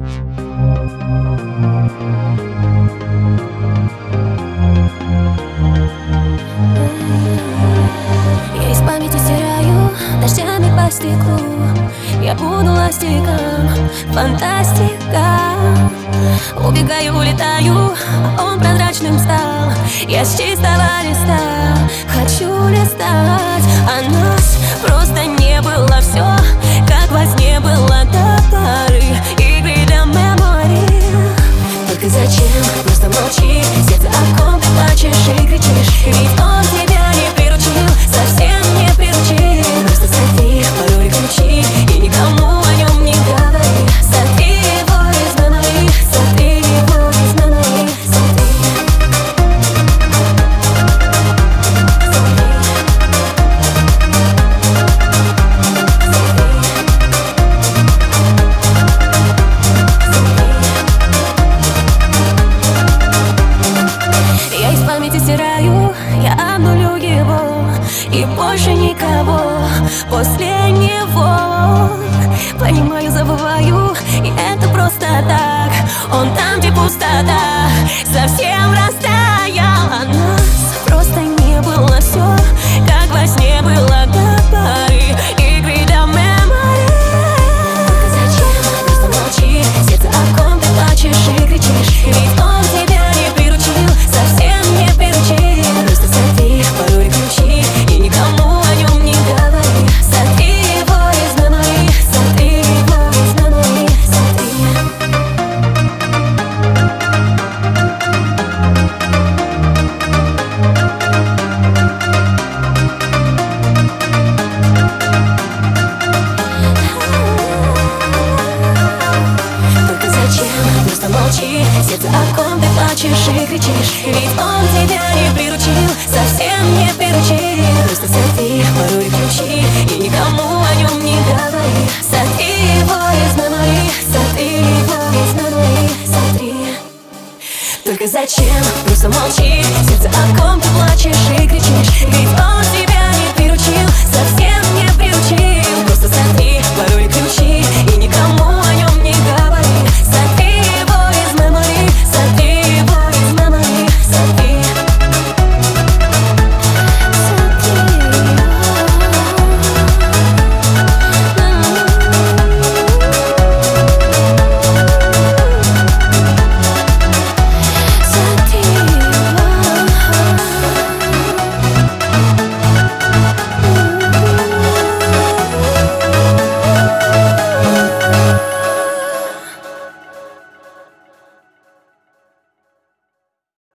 Я из памяти стираю дождями по стеклу. Я буду ластиком, фантастика. Убегаю, улетаю, он прозрачным стал. Я с чистого листа хочу листать. А нас просто не было, все как во сне было до поры игры до мемори. Только зачем просто молчи, сердце о ком ты плачешь и кричишь? Ведь он тебя не приручил, совсем не приручил. Просто сотри пароли ключи и никому о нем не говори. Сотри его из мемори, сотри его из мемори, сотри. Я из памяти стираю, я обнулю его, и больше никого после него. Понимаю, забываю, и это просто так. Он там, где пустота, совсем растаял. А нас просто не было, все как во сне было до поры игры до мемори. Только зачем просто молчи, сердце о ком ты плачешь и кричишь? Ведь он тебя не приручил, совсем не приручил. Просто сотри пароли ключи и никому о нем не говори. Сотри его из мемори, сотри его из мемори, сотри. Только зачем просто молчи, сердце о ком ты плачешь и кричишь? Ведь он тебя не приручил, совсем не приручил. Просто сотри пароли ключи и никому о нем не говори. Сотри его из мемори, сотри его из мемори, сотри. Только зачем просто молчи, сердце о ком ты плачешь и кричишь? Ведь он тебя не приручил, совсем